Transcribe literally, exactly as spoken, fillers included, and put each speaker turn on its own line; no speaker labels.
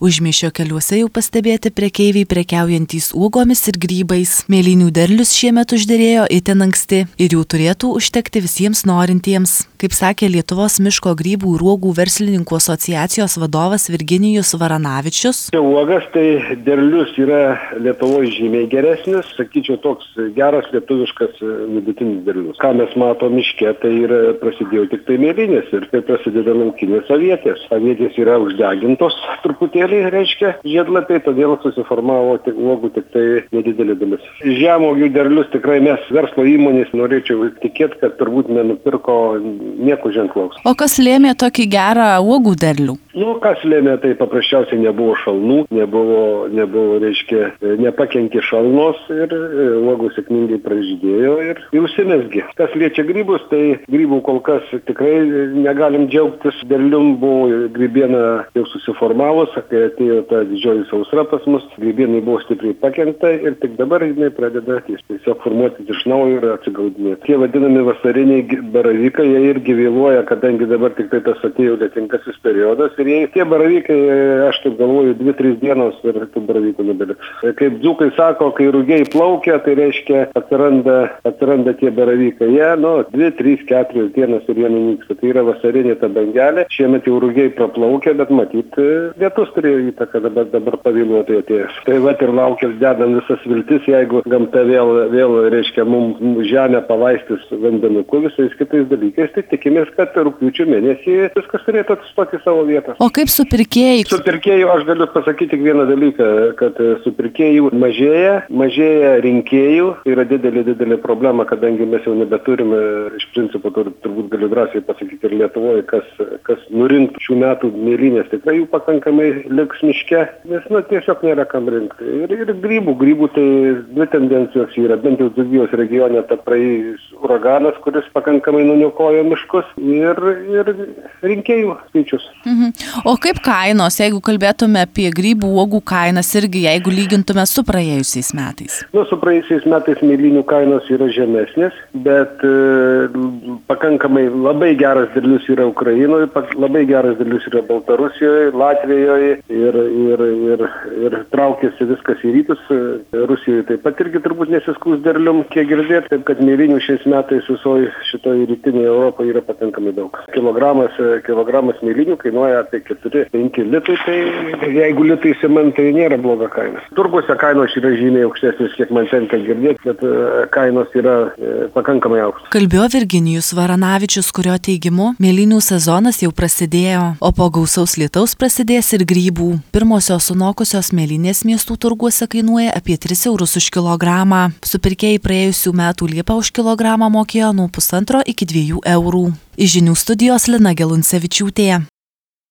Užmiesčio keliuose jau pastebėti prekeiviai prekiaujantys uogomis ir grybais. Mėlynių derlius šiemet užderėjo itin anksti ir jų turėtų užtekti visiems norintiems. Kaip sakė Lietuvos miško grybų ir uogų verslininkų asociacijos vadovas Virginijus Varanavičius.
Uogas tai derlius yra Lietuvoje žymiai geresnis, sakyčiau, toks geras lietuviškas vidutinis derlius. Ką mes matome miške, tai yra prasidėjo tik tai mėlynės ir tai prasideda laukinės avietės. Avietės yra uždegintos truputėlį, reiškia žiedlapiai, todėl susiformavo tik uogų tik tai nedidelė dalis. Žemuogių derlius tikrai mes verslo įmonės norėčiau tikėti, kad turbūt nenupirko nieko ženklaus.
O kas lėmė tokį gerą uogų derlių?
Nu, kas lėmė, tai paprasčiausiai nebuvo šalnų, nebuvo, nebuvo, reiškia, nepakenkė šalnos ir uogų sėkmingai pražydėjo ir, ir užsimesgė. Kas liečia grybus, tai grybų kol kas tikrai negalim džiaugtis. Derlium buvo grybiena jau susiformavus, kai atėjo ta didžioji sausra pas mus, grybienai buvo stipriai pakenkta ir tik dabar jinai pradeda tiesiog formuotis iš naujo ir atsigaudinėti. Tie vadinami vasariniai baravykai, jie irgi vėluoja, kadangi dabar tik tai tas atėjo lietingasis periodas. Ir jei tie baravykai, aš taip galvoju, dvi trys dienos ir tų baravykų nebeliks. Kaip dzūkai sako, kai rugiai plaukia, tai reiškia atsiranda, atsiranda tie baravykai. Jie, nu, dvi, trys, keturios dienos ir jie nunyksta. Tai yra vasarinė ta bangelė. Šiemet jau rugiai praplaukia, bet matyt, lietus turėjo įtaką, dabar, dabar pavėluotai atėjęs. Tai vat ir laukia, dedam visas viltis, jeigu gamta vėl, vėl reiškia, mums žemę palaistys vandenuku visais kitais dalykais, tai tikimės, kad rugpjūčio mėnesį viskas turėtų atstoti savo vietą.
O kaip su pirkėjai?
Su pirkėjų aš galiu pasakyti tik vieną dalyką, kad su pirkėjų mažėja, mažėja rinkėjų. Tai yra didelė, didelė problema, kadangi mes jau nebeturime, iš principo, tur, turbūt galiu drąsiai pasakyti ir Lietuvoje, kas, kas nurinktų šių metų mėlynės. Tikrai jų pakankamai liks miške, nes nu, tiesiog nėra kam rinkti. Ir, ir grybų, grybų tai dvi tendencijos yra, bent jau Dzūkijos regione ta praėjus uraganas, kuris pakankamai nuniokojo miškus ir, ir rinkėjų skaičius.
Mhm. O kaip kainos, jeigu kalbėtume apie grybų uogų kainas irgi, jeigu lygintume su praėjusiais metais?
Nu, su praėjusiais metais mėlynių kainos yra žemesnės, bet e, pakankamai labai geras derlius yra Ukrainoje, labai geras derlius yra Baltarusijoje, Latvijoje ir, ir, ir, ir traukėsi viskas į rytus. Rusijoje taip pat irgi turbūt nesiskūs derlium, kiek girdėt, taip kad mėlynių šiais metais visoje šitoje rytinėje Europoje yra pakankamai daug. Kilogramas, kilogramas mėlynių kainuoja apie keturi penki litai, tai jeigu litai sementai nėra bloga kaina. Turguose kainos yra žymiai aukštesnės, kiek man tenka girdėti, bet kainos yra e, pakankamai aukštos.
Kalbėjo Virginijus Varanavičius, kurio teigimu mėlynių sezonas jau prasidėjo, o po gausaus lietaus prasidės ir grybų. Pirmosios sunokusios mėlynės miestų turguose kainuoja apie tris eurus už kilogramą. Supirkėjai praėjusių metų Liepą už kilogramą mokėjo nuo pusantro iki dviejų eurų. Iš žinių studijos Lina Geluncevičiūtė.